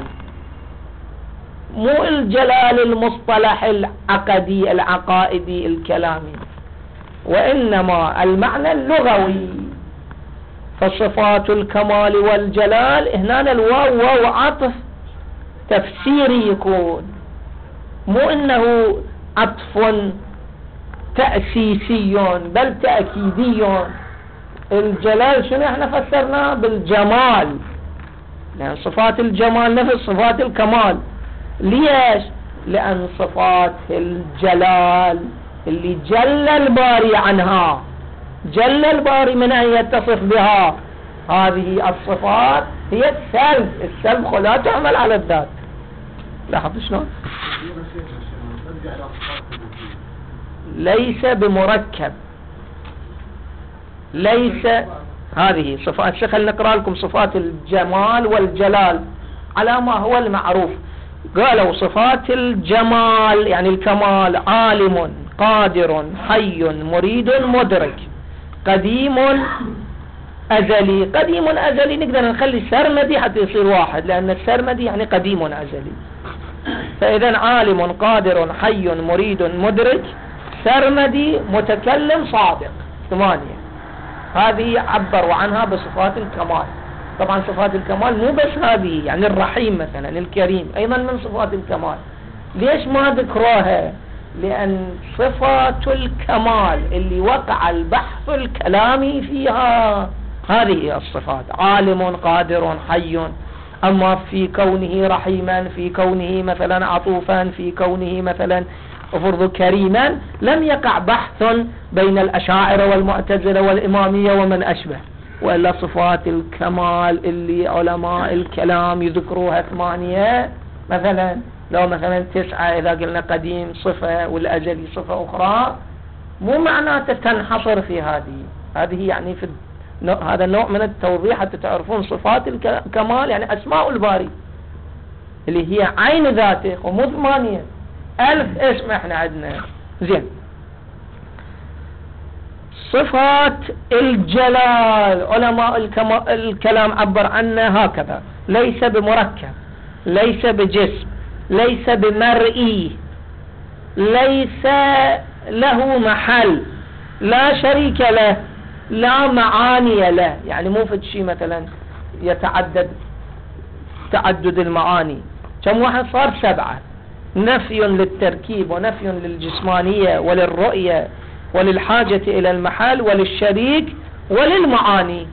مو الجلال المصطلح العقدي العقائدي الكلامي، وإنما المعنى اللغوي. فصفات الكمال والجلال هنا الواو واو عطف تفسيري يكون، مو إنه عطف تأسيسي بل تأكيدي. الجلال شنو احنا فسرناه بالجمال، لأن صفات الجمال نفس صفات الكمال. ليش؟ لأن صفات الجلال اللي جل الباري عنها، جل الباري من أن يتصف بها، هذه الصفات هي السلب. السلب لا تعمل على الذات. لاحظ شلون؟ ليس بمركب، ليس هذه صفات. خلينا نقرأ لكم صفات الجمال والجلال على ما هو المعروف. قالوا صفات الجمال يعني الكمال: عالم، قادر، حي، مريد، مدرك، قديم، أزلي. قديم أزلي نقدر نخلي سرمدي حتى يصير واحد، لأن السرمدي يعني قديم أزلي. فإذا عالم، قادر، حي، مريد، مدرك، سرمدي، متكلم، صادق. ثمانية. هذه عبروا عنها بصفات الكمال. طبعا صفات الكمال مو بس هذه، يعني الرحيم مثلا، الكريم أيضا من صفات الكمال. ليش ما ذكروها؟ لأن صفات الكمال اللي وقع البحث الكلامي فيها هذه الصفات: عالم، قادر، حي. أما في كونه رحيما، في كونه مثلا عطوفا، في كونه مثلا أفرض كريما، لم يقع بحث بين الأشاعرة والمعتزلة والإمامية ومن أشبه. وإلا صفات الكمال اللي علماء الكلام يذكروها ثمانية مثلا، لو مثلا تسعة إذا قلنا قديم صفة والأزلي صفة أخرى، مو معناته تنحصر في هذه. هذه يعني في هذا النوع من التوضيح حتى تعرفون صفات الكمال يعني أسماء الباري اللي هي عين ذاته، ومو ثمانية، ألف اسم احنا عندنا. زين. صفات الجلال علماء الكلام عبر عنها هكذا: ليس بمركب، ليس بجسم، ليس بمرئي، ليس له محل، لا شريك له، لا معاني له. يعني مو في شيء مثلا يتعدد تعدد المعاني. كم واحد صار؟ سبعة. نفي للتركيب، ونفي للجسمانية وللرؤية وللحاجة إلى المحل وللشريك وللمعاني.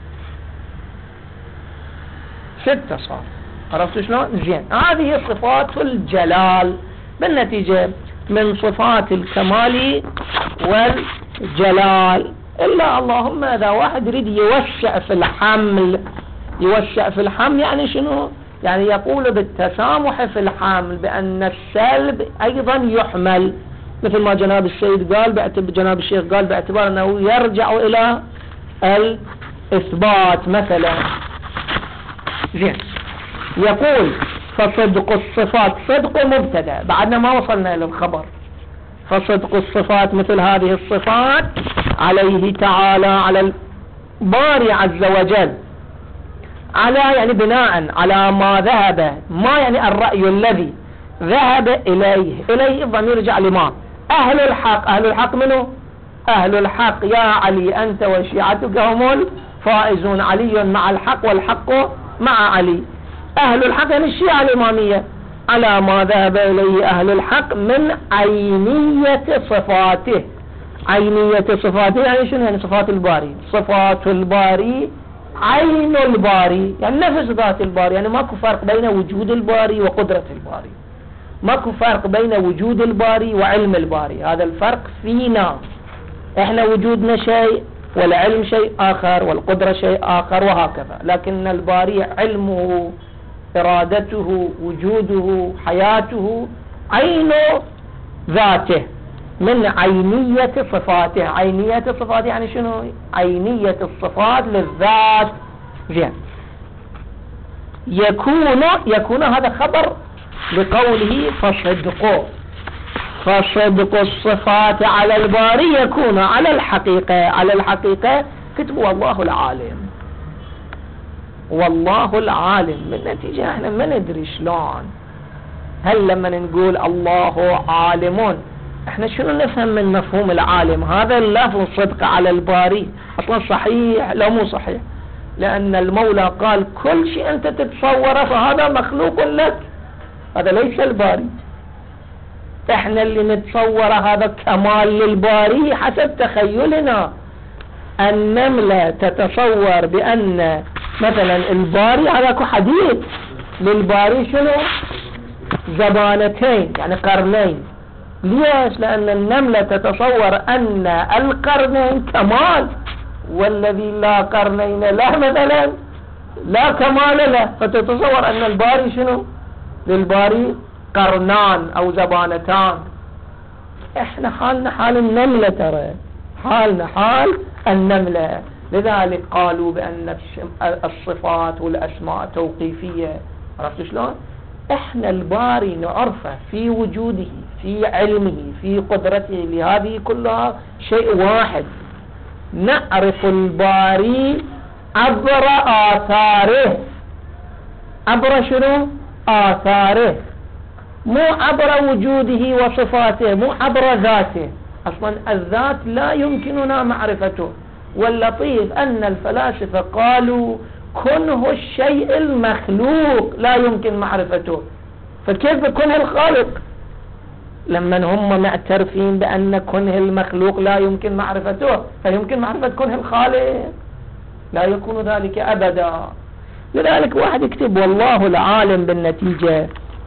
ستة صار. عرفتوا شلون؟ زين. هذه صفات الجلال. بالنتيجة من صفات الكمال والجلال. إلا اللهم إذا واحد يريد يوسع في الحمل، يوسع في الحمل يعني شنو؟ يعني يقول بالتسامح في الحمل بأن السلب أيضا يحمل، مثل ما جناب السيد قال باعتبار جناب الشيخ قال باعتبار أنه يرجع إلى الإثبات مثلا. زين. يقول: فصدق الصفات. صدق مبتدأ، بعدنا ما وصلنا إلى الخبر. فصدق الصفات مثل هذه الصفات عليه تعالى، على الباري عز وجل، على يعني بناء على ما ذهب، ما يعني الرأي الذي ذهب إليه. إليه الضمير يرجع لما؟ أهل الحق. أهل الحق منه؟ أهل الحق يا علي أنت وشيعتك هم الفائزون، علي مع الحق والحق مع علي. أهل الحق يعني الشيعة الإمامية، على ما ذهب إليه أهل الحق من عينية صفاته. عينية صفاته يعني شنو؟ يعني صفات الباري. صفات الباري عين الباري، يعني نفس ذات الباري. يعني ماكو فرق بين وجود الباري وقدرة الباري، ماكو فرق بين وجود الباري وعلم الباري. هذا الفرق فينا احنا، وجودنا شيء والعلم شيء آخر والقدرة شيء آخر وهكذا. لكن الباري علمه، إرادته، وجوده، حياته عين ذاته من عينية صفاته. عينية صفاته يعني شنو؟ عينية الصفات للذات. زين. يكون يكون هذا خبر بقوله فصدقوا، فصدق الصفات على الباري يكون على الحقيقة. على الحقيقة كتب والله العالم، والله العالم. بالنتيجة احنا ما ندري شلون. هل لما نقول الله عالم احنا شنو نفهم من مفهوم العالم؟ هذا اللفظ صدق على الباري اصلا صحيح لا مو صحيح؟ لان المولى قال كل شيء انت تتصوره فهذا مخلوق لك، هذا ليس الباري. احنا اللي نتصور هذا كمال للباري حسب تخيلنا. النملة تتصور بان مثلا الباري هذاك حديد، للباري شنو؟ زبانتين يعني قرنين. ليش؟ لأن النملة تتصور أن القرنين كمال، والذي لا قرنين له مثلا لا كمال له، فتتصور أن الباري شنو؟ للباري قرنان أو زبانتان. احنا حالنا حال النملة، ترى حالنا حال النملة. لذلك قالوا بأن الصفات والأسماء توقيفية. عرفت شلون؟ احنا الباري نعرفه في وجوده، في علمه، في قدرته، لهذه كلها شيء واحد. نعرف الباري عبر آثاره. عبر شنو؟ آثاره، مو عبر وجوده وصفاته، مو عبر ذاته. اصلا الذات لا يمكننا معرفته. واللطيف ان الفلاسفة قالوا كنه الشيء المخلوق لا يمكن معرفته، فكيف كنه الخالق؟ لما هم معترفين بأن كنه المخلوق لا يمكن معرفته، فيمكن معرفة كنه الخالق؟ لا يكون ذلك أبدا. لذلك واحد يكتب والله العالم بالنتيجة.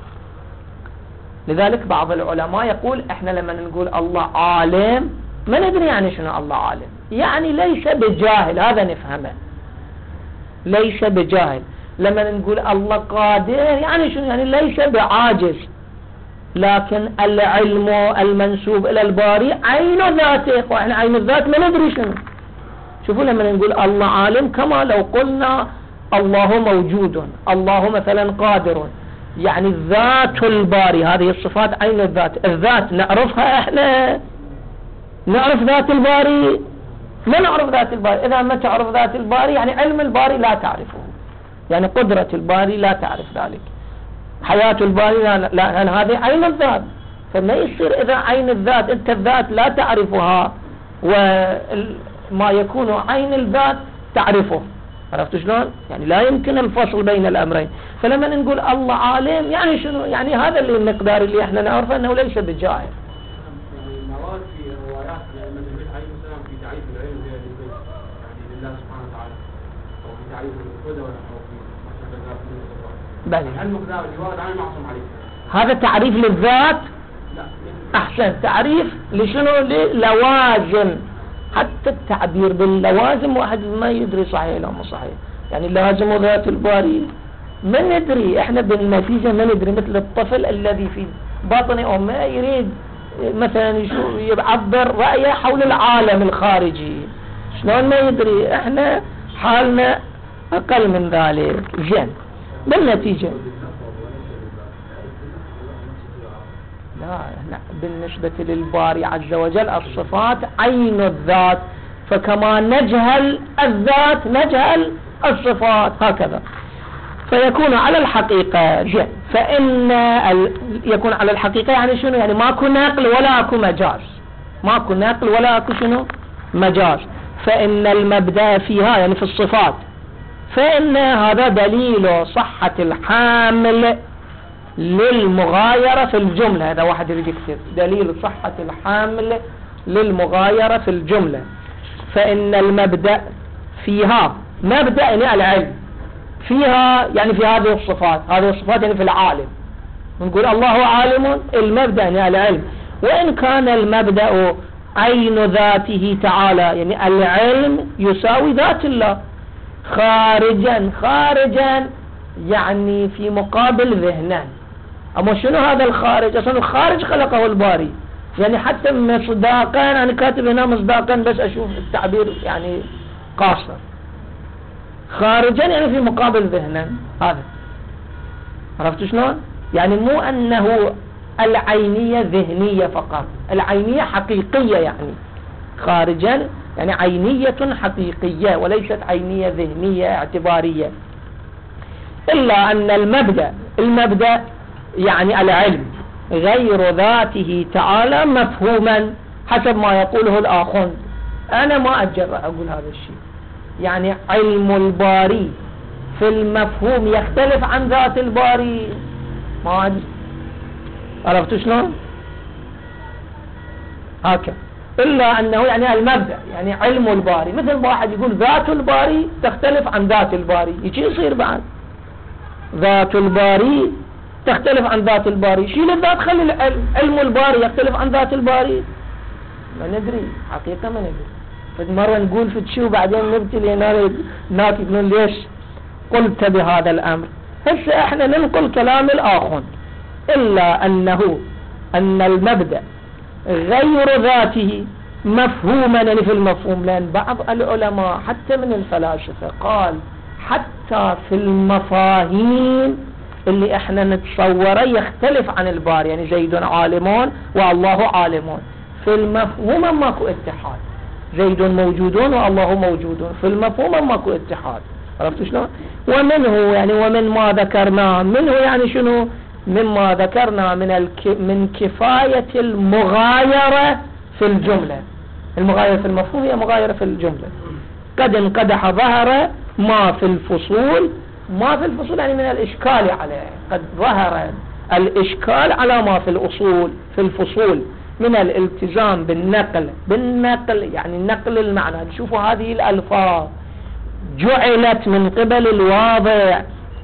لذلك بعض العلماء يقول احنا لما نقول الله عالم ما ندري يعني شنو الله عالم، يعني ليس بجاهل، هذا نفهمه، ليس بجاهل. لما نقول الله قادر يعني شنو؟ يعني ليس بعاجز. لكن العلم المنسوب الى الباري عين ذاته، واحنا عين الذات ما ندري شنو. شوفوا لما نقول الله عالم كما لو قلنا الله موجود، الله مثلا قادر، يعني ذات الباري. هذه الصفات عين الذات. الذات نعرفها احنا؟ نعرف ذات الباري؟ ما نعرف ذات الباري. إذا ما تعرف ذات الباري يعني علم الباري لا تعرفه، يعني قدرة الباري لا تعرف ذلك، حياة الباري لا, لا لأن هذه عين الذات. فما يصير إذا عين الذات أنت الذات لا تعرفها وما يكون عين الذات تعرفه. عرفت شلون؟ يعني لا يمكن الفصل بين الأمرين. فلما نقول الله عالم يعني شنو؟ يعني هذا اللي المقدار اللي احنا نعرفه أنه ليس بجاهل. بل هذا تعريف للذات. احسن تعريف لشنو؟ للوازم. حتى التعبير باللوازم واحد ما يدري صحيح لا مو صحيح. يعني لازم ذات الباري ما ندري، احنا بالنتيجة ما ندري. مثل الطفل الذي في باطن امه يريد مثلا يعبر رأيه حول العالم الخارجي، شلون ما يدري؟ احنا حالنا اقل من ذلك. زين بالنتيجة لا, لا بالنسبة للباري عز وجل الصفات عين الذات، فكما نجهل الذات نجهل الصفات هكذا. فيكون على الحقيقة. زين فإن ال... يكون على الحقيقة يعني شنو؟ يعني ماكو نقل ولا اكو مجاز، ماكو نقل ولا اكو شنو؟ مجاز. فإن المبدأ فيها يعني في الصفات، فإن هذا دليل صحة الحامل للمغايرة في الجملة. هذا واحد يريد يكتب دليل صحة الحامل للمغايرة في الجملة. فإن المبدأ فيها، مبدأ يعني العلم، فيها يعني في هذه الصفات، هذه الصفات يعني في العالم. نقول الله عالم، المبدأ يعني العلم. وإن كان المبدأ عين ذاته تعالى، يعني العلم يساوي ذات الله. خارجا، خارجا يعني في مقابل ذهنا. اما شنو هذا الخارج؟ اصلا الخارج خلقه الباري، يعني حتى مصداقا، انا كاتب هنا مصداقا بس اشوف التعبير يعني قاصر. خارجا يعني في مقابل ذهنا. هذا عرفت شلون؟ يعني مو أنه العينية ذهنية فقط، العينية حقيقية يعني خارجا، يعني عينية حقيقية وليست عينية ذهنية اعتبارية. إلا أن المبدأ المبدأ يعني العلم غير ذاته تعالى مفهوما حسب ما يقوله الآخوند. أنا ما أتجرأ أقول هذا الشيء، يعني علم الباري في المفهوم يختلف عن ذات الباري، ما أدري. عرفتوا شلون؟ هكذا. إلا أنه يعني المبدأ يعني علم الباري، مثل واحد يقول ذات الباري تختلف عن ذات الباري، يجي يصير بعد ذات الباري تختلف عن ذات الباري، شيل الذات خلي العلم، علم الباري يختلف عن ذات الباري، ما ندري حقيقة ما ندري. فمرة نقول في تشو بعدين نبتي لنا ناس يقولون ليش قلت بهذا الأمر. هسه احنا ننقل كلام الآخر، إلا أنه أن المبدأ غير ذاته مفهوما يعني في المفهوم، لأن بعض العلماء حتى من الفلاسفة قال حتى في المفاهيم اللي احنا نتصوره يختلف عن الباري، يعني زيد عالمون والله عالمون، في المفهوم ماكو اتحاد، زيد موجودون والله موجودون، في المفهوم ماكو اتحاد. عرفتوا شلون؟ ومنه يعني ومن ما ذكرناه، منه يعني شنو؟ مما ذكرنا من الك من كفاية المغايرة في الجملة. المغايرة في المفهوم هي مغايرة في الجملة. قد انقدح ظهر ما في الفصول، ما في الفصول يعني من الإشكال عليه، قد ظهر الإشكال على ما في الأصول في الفصول من الالتزام بالنقل بالنقل يعني نقل المعنى. تشوفوا هذه الألفاظ جعلت من قبل الواضع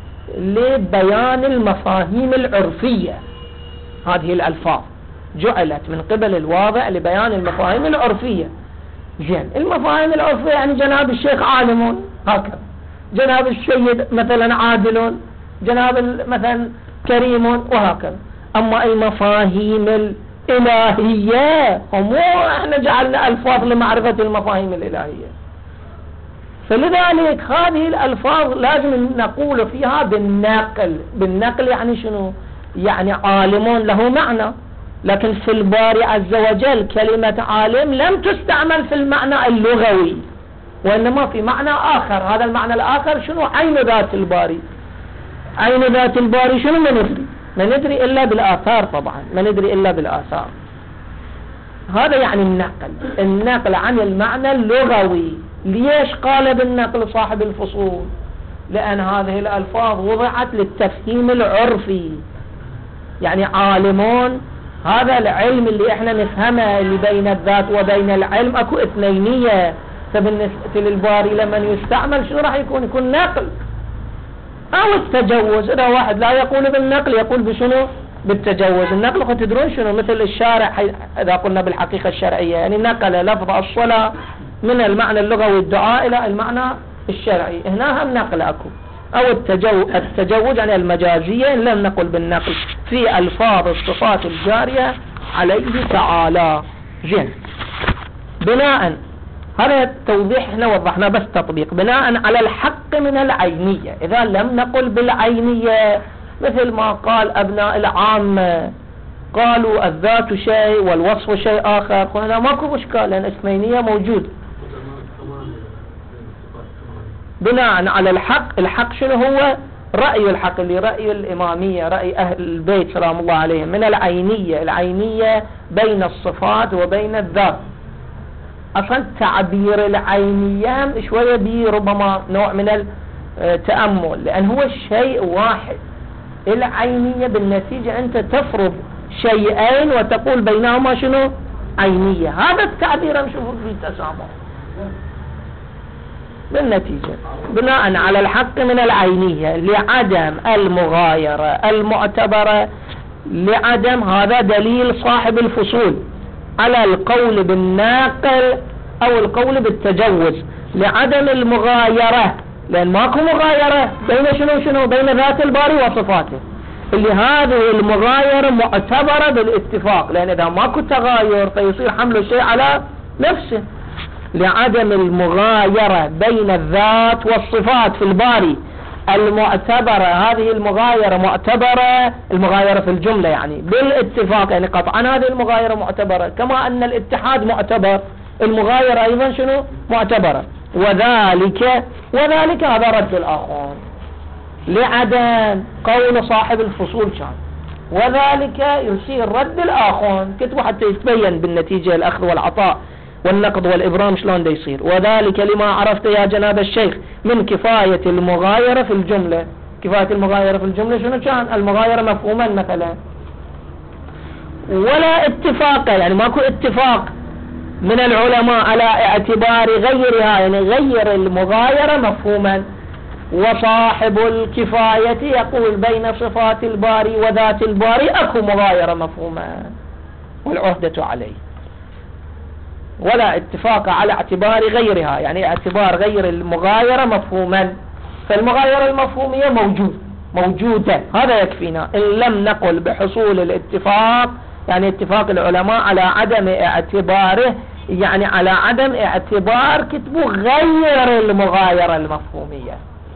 لبيان المفاهيم العرفية، هذه الألفاظ جعلت من قبل الواضع لبيان المفاهيم العرفية. زين، المفاهيم العرفية يعني جناب الشيخ عالم هكذا، جناب السيد مثلا عادل، جناب مثلا كريم وهكذا. أما المفاهيم الإلهية هم احنا جعلنا ألفاظ لمعرفة المفاهيم الإلهية، فلذلك هذه الألفاظ لازم نقول فيها بالنقل. بالنقل يعني شنو؟ يعني عالم له معنى، لكن في الباري عز وجل كلمة عالم لم تستعمل في المعنى اللغوي، وإنما في معنى آخر. هذا المعنى الآخر شنو؟ عين ذات الباري. عين ذات الباري شنو؟ ما ندري ما ندري إلا بالآثار، طبعا ما ندري إلا بالآثار. هذا يعني النقل، النقل عن المعنى اللغوي. ليش قال بالنقل صاحب الفصول؟ لأن هذه الألفاظ وضعت للتفهيم العرفي، يعني عالمون هذا العلم اللي احنا نفهمه اللي بين الذات وبين العلم اكو اثنينية، فبالنسبة للباري لما يستعمل شنو راح يكون؟ يكون نقل او التجوز. اذا واحد لا يقول بالنقل يقول بشنو؟ بالتجوز. النقل قد تدرون شنو؟ مثل الشارع اذا قلنا بالحقيقة الشرعية، يعني نقل لفظ الصلاة من المعنى اللغوي الدعاء الى المعنى الشرعي، هنا هم نقل اكو. او التجو... التجوز يعني المجازية إن لم نقل بالنقل في الفاظ الصفات الجارية عليه تعالى. زين، بناء هذا التوضيح احنا وضحنا بس تطبيق. بناء على الحق من العينية، اذا لم نقل بالعينية مثل ما قال ابناء العامة قالوا الذات شيء والوصف شيء اخر، قلنا ماكو اشكال لان اثنينية موجود. بناء على الحق، الحق شنو هو؟ رأي الحق اللي رأي الإمامية، رأي أهل البيت سلام الله عليهم، من العينية. العينية بين الصفات وبين الذات. أصلا تعبير العينية شوية بي ربما نوع من التأمل، لأن هو الشيء واحد. العينية بالنتيجة أنت تفرض شيئين وتقول بينهما شنو؟ عينية. هذا التعبير نشوفه في تسامح بالنتيجة بناء على الحق من العينية لعدم المغايرة المعتبرة، لعدم هذا دليل صاحب الفصول على القول بالناقل أو القول بالتجوز، لعدم المغايرة، لأن ماكو مغايرة بين شنو شنو بين ذات الباري وصفاته، اللي هذه المغايرة معتبرة بالاتفاق، لأن إذا ماكو تغاير فيصير حمل الشيء على نفسه. لعدم المغايرة بين الذات والصفات في الباري المعتبرة، هذه المغايرة معتبرة، المغايرة في الجملة يعني بالاتفاق، يعني قطعا هذه المغايرة معتبرة، كما أن الاتحاد معتبر، المغايرة أيضا شنو معتبرة. وذلك وذلك هذا رد الآخر لعدم قول صاحب الفصول كان، وذلك يصير رد الآخر كتبه حتى يتبين بالنتيجة الأخذ والعطاء والنقض والإبرام شلون ده يصير. وذلك لما عرفت يا جناب الشيخ من كفاية المغايرة في الجملة. كفاية المغايرة في الجملة شنو كان؟ المغايرة مفهوما مثلا، ولا اتفاق، يعني ماكو اتفاق من العلماء على اعتبار غيرها، يعني غير المغايرة مفهوما. وصاحب الكفاية يقول بين صفات الباري وذات الباري اكو مغايرة مفهوما والعهدة عليه، ولا اتفاق على اعتبار غيرها، يعني اعتبار غير المغايرة مفهوما. فالمغايرة المفهومية موجود موجودة، هذا يكفينا إن لم نقل بحصول الاتفاق، يعني اتفاق العلماء على عدم اعتباره، يعني على عدم اعتبار كتبه غير المغايرة المفهومية.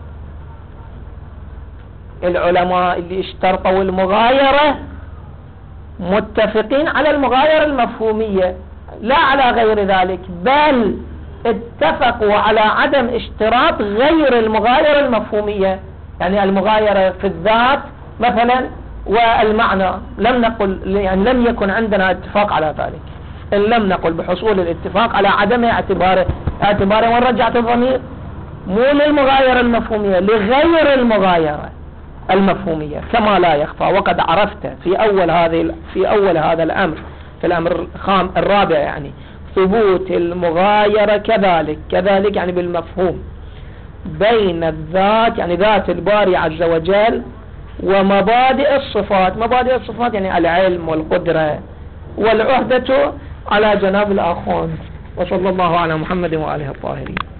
العلماء اللي اشترطوا المغايرة متفقين على المغايرة المفهومية لا على غير ذلك، بل اتفقوا على عدم اشتراط غير المغايرة المفهومية، يعني المغايرة في الذات مثلا والمعنى لم نقل، يعني لم يكن عندنا اتفاق على ذلك، إن لم نقل بحصول الاتفاق على عدم اعتباره اعتباره ورجعت الضمير مو للمغايرة المفهومية، لغير المغايرة المفهومية كما لا يخفى. وقد عرفت في أول هذه في أول هذا الأمر، في الأمر الخام الرابع، يعني ثبوت المغايرة كذلك كذلك يعني بالمفهوم بين الذات، يعني ذات الباري عز وجل، ومبادئ الصفات. مبادئ الصفات يعني العلم والقدرة والعهدة على جناب الآخر. وصلى الله على محمد وآله الطاهرين.